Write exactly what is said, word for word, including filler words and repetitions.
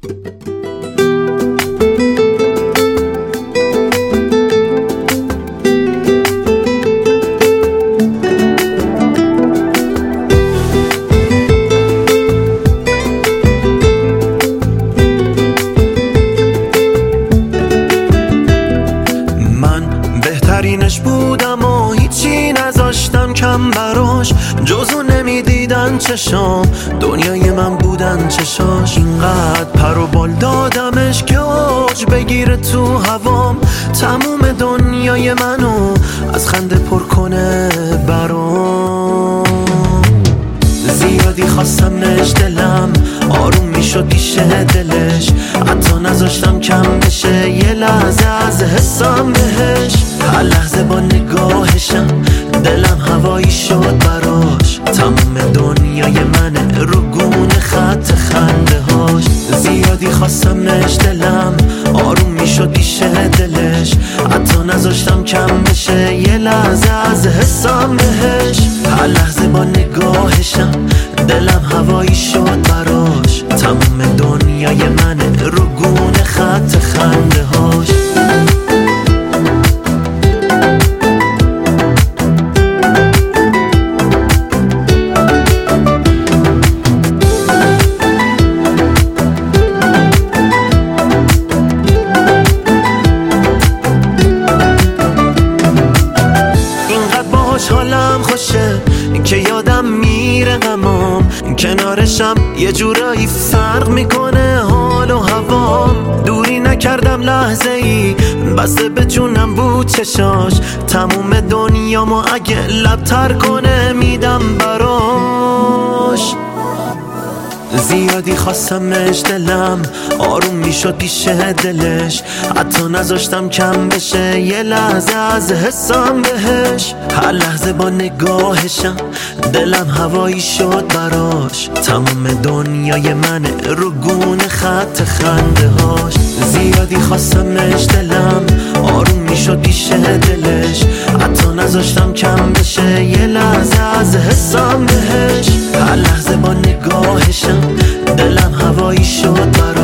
بهترینش بودم و هیچی نذاشتم کم براش، جزو نمیدیدن چشام، دنیای من بودن چشاش. اینقدر پر و بال دادمش که اوج بگیره تو هوام، تموم دنیای منو از خنده پر کنه برام. زیادی خواستمش دلم آروم میشد پیشه دلش، حتی نذاشتم کم بشه یه لحظه از حسم بهش. هر لحظه با نگاهشم دلم هوایی شد براش، تموم دنیای منه رو گونه خط خنده هاش. زیادی خواستمش دلم آروم میشد پیشه دلش، حتی نذاشتم کم بشه یه لحظه از حسم بهش. هر لحظه با نگاهشم دلم هوایی شد براش، تموم دنیای منه رو گونه خط خنده هاش. حالم خوشه که یادم میره غمام، کنارشم یه جورایی فرق میکنه حال و هوام. دوری نکردم لحظه ای، بسته به جونم بود چشاش، تموم دنیامو اگه لبتر کنه میدم براش. زیادی خواستمش دلم آروم میشد پیشه دلش، حتی نذاشتم کم بشه یه لحظه از حسم بهش. هر لحظه با نگاهشم دلم هوایی شد براش، تموم دنیای منه رو گونه خط خنده هاش. زیادی خواستمش دلم آروم میشد پیشه دلش، حتی نذاشتم کم بشه یه لحظه از حسم بهش. هر لحظه با نگاهشم دلم هوایی شد براش.